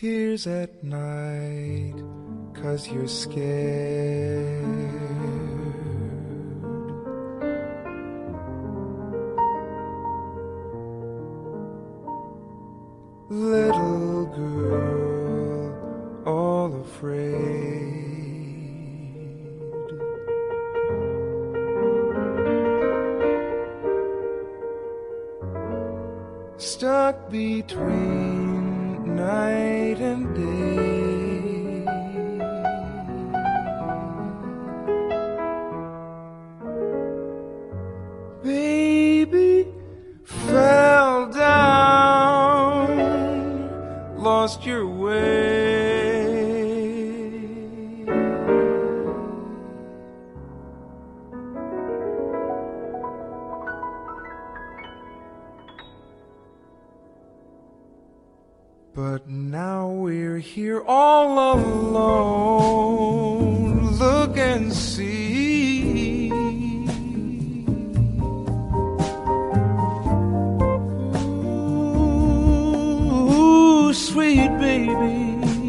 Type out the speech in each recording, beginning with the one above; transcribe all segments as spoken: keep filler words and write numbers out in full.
tears at night, 'cause you're scared. Little girl, all afraid. Stuck between night and day. Baby fell down, lost your way. But now we're here all alone. Look and see. Ooh, sweet baby,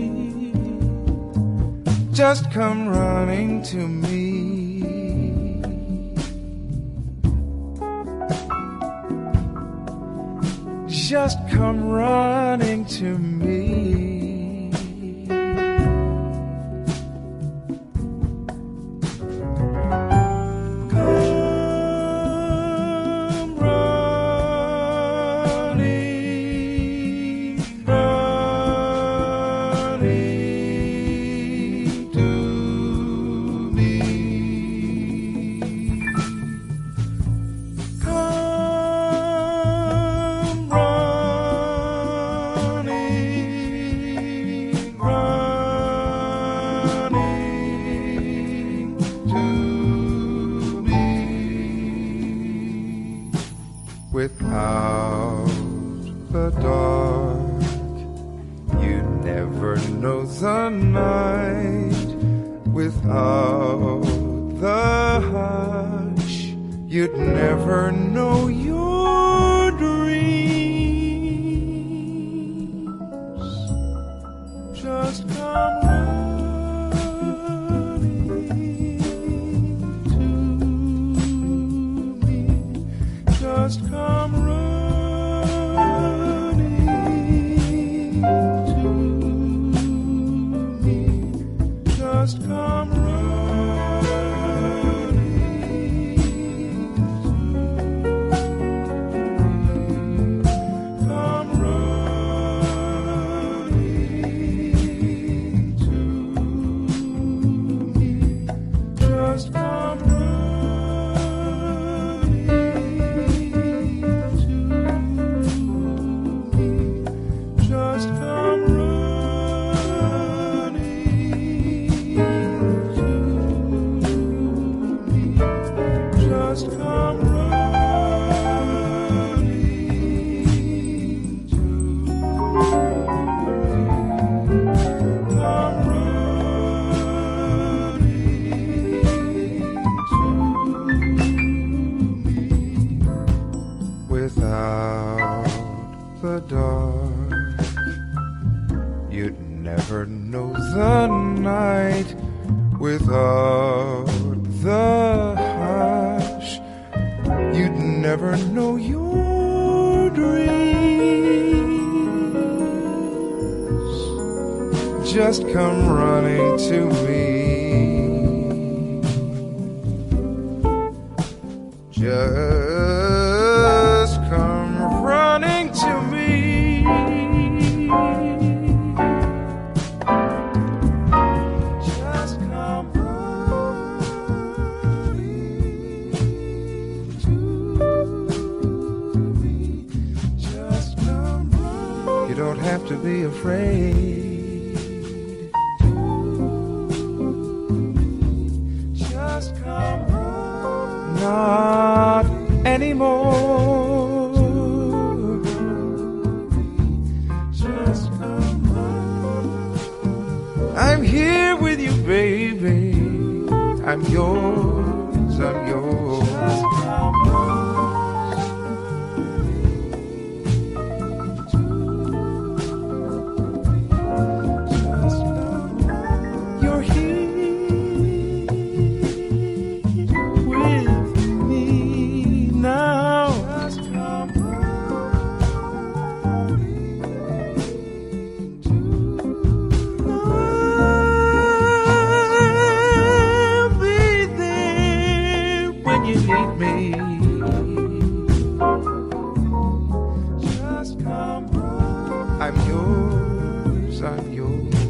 just come running to me. Just come running to me. Come running, running to me. Come running, running to me. Without the dark, you never know the night. Without the hush, you'd never know your dreams. Just come running to me. Just come running to me. Just come running. Come running to me. Just come running to me. Just come running to me. Just come running to me. Come running to me. Without the dark, you'd never know the night. Without the hush, you'd never know your dreams. Just come running to me. Just come running to me. Just come running to me. Just come running. You don't have to be afraid. Just come running. Not anymore. Just come running. I'm here with you, baby. I'm yours, I'm yours. Just come running to me. yours, I'm yours.